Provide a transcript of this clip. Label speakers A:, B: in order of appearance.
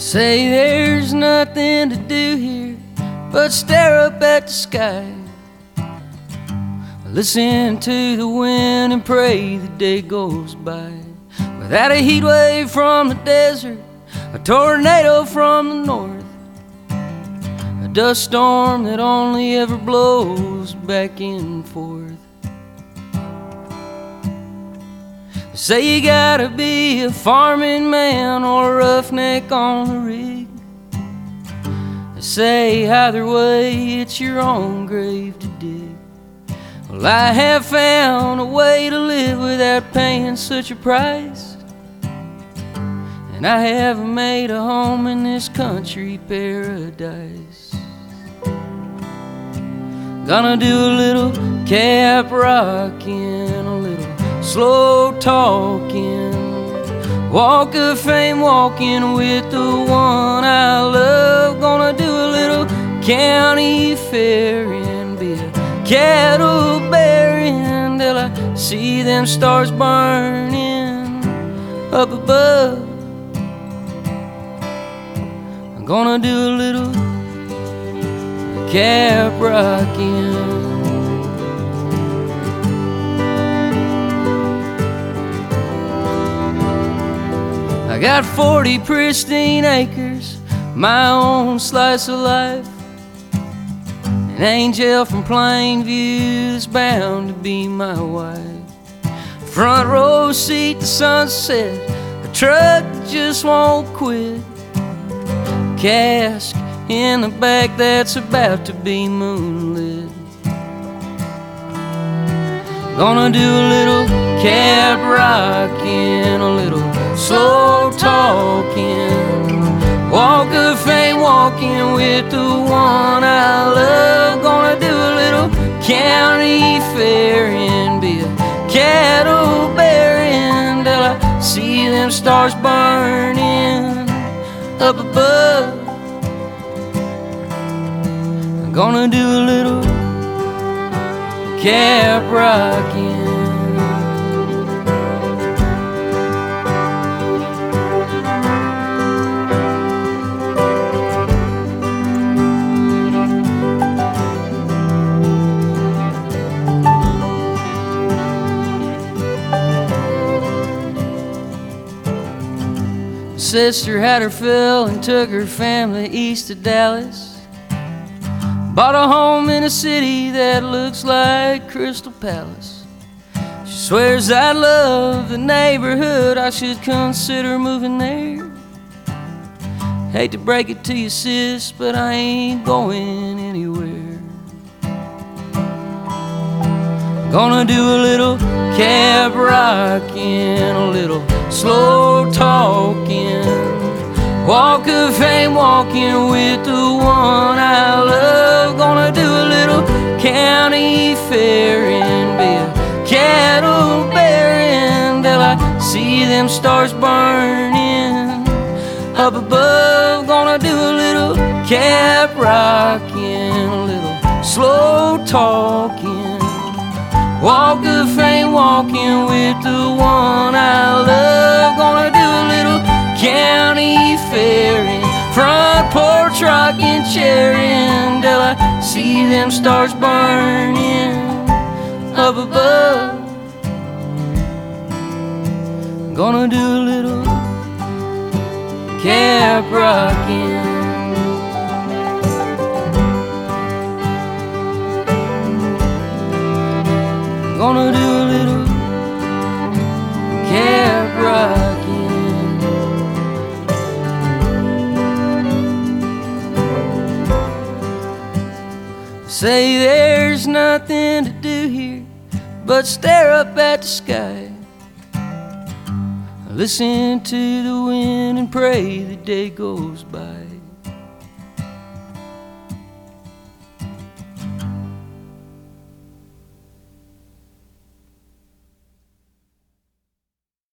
A: Say there's nothing to do here but stare up at the sky, listen to the wind and pray the day goes by. Without a heat wave from the desert, a tornado from the north, a dust storm that only ever blows back and forth. Say you gotta be a farming man or a roughneck on the rig. Say either way it's your own grave to dig. Well, I have found a way to live without paying such a price, and I have made a home in this country paradise. Gonna do a little cap rocking, a little slow talking, walk of fame walking with the one I love. Gonna do a little county fair and be a cattle bearing till I see them stars burning up above. I'm gonna do a little cap rocking. I got 40 pristine acres, my own slice of life, an angel from Plainview that's bound to be my wife. Front row seat to sunset, a truck that just won't quit, cask in the back that's about to be moonlit. Gonna do a little cab rocking, a little slow talking, walk of fame walking with the one I love. Gonna do a little county fair and be a cattle bearing till I see them stars burning up above. I'm gonna do a little cap rocking. Sister had her fill and took her family east of Dallas. Bought a home in a city that looks like Crystal Palace. She swears I love the neighborhood, I should consider moving there. Hate to break it to you, sis, but I ain't going anywhere. Gonna do a little cab rocking, a little slow talking, walk of fame walking with the one I love. Gonna do a little county fair and be a cattle bearing till I see them stars burning up above. Gonna do a little cap rocking, a little slow talking, walk of fame walking with the one I love. Gonna do a little county fair and front porch rocking, cheering till I see them stars burning up above. Gonna do a little cap rocking. Gonna do a little cap rocking. Say there's nothing to do here but stare up at the sky, listen to the wind and pray the day goes by.